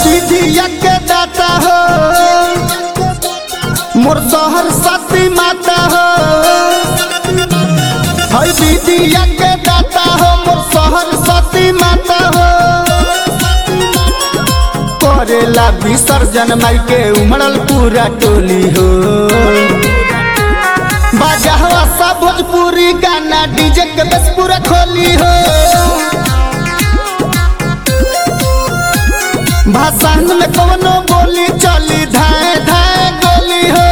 विधिया के दाता हो मोर शहर सती माता हो, विधिया के दाता हो मोर शहर सती माता हो। करेला विसर्जन माई के उमड़ल पूरा टोली हो, बाजावा सा भोजपुरी गाना डीजे के बस पूरा खोली हो। भाषण में कवनो बोली चली धाए धाए गोली हो।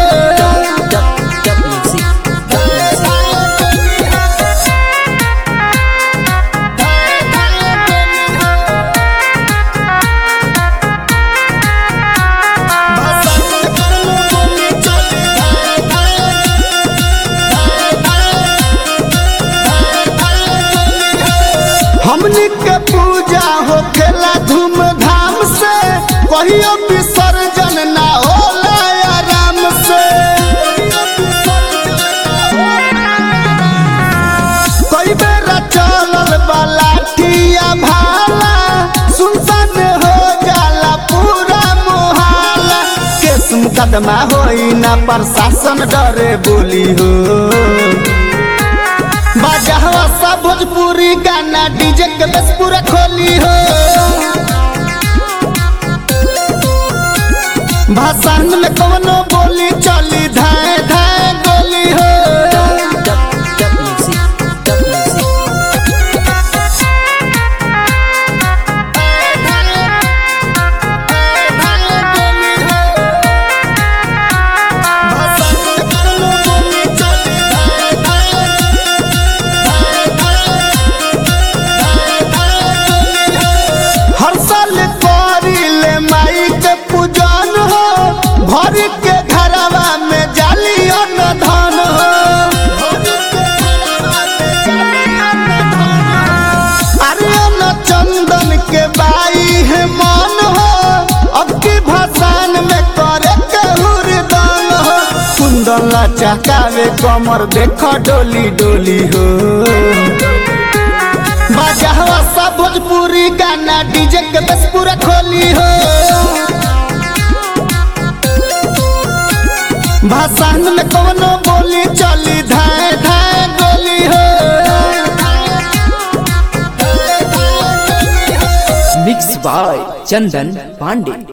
हमनी के पूजा हो खेला धूमधाम से, कहियो विसर्जन ना होला आराम से। कई बेरा चलल वाला ठिया भाला, सुनसान हो जाला पूरा मोहल्ला। केस मुकदमा होई ना प्रशासन डरे बोली हो, बाजावा सा भोजपुरी गाना डीजे के बस पूरा खोली हो। भाषण में कवनो बोली चली धाए धाए गोली हो। हर साल करिले माई के पूजन हो, भर के घरवा में जाली अन्न धन हो। अरे न चंदन के बाई है मन हो, अब की भाषण में करे के हुरदन हो। कुंदन चहकावे कमर देख डोली डोली हो, बाजावा सा भोजपुरी गाना डीजे के बस पूरा खोली हो। भाषण में कवनो बोली चली धाए धाए गोली हो। Mix by Chandan Pandey.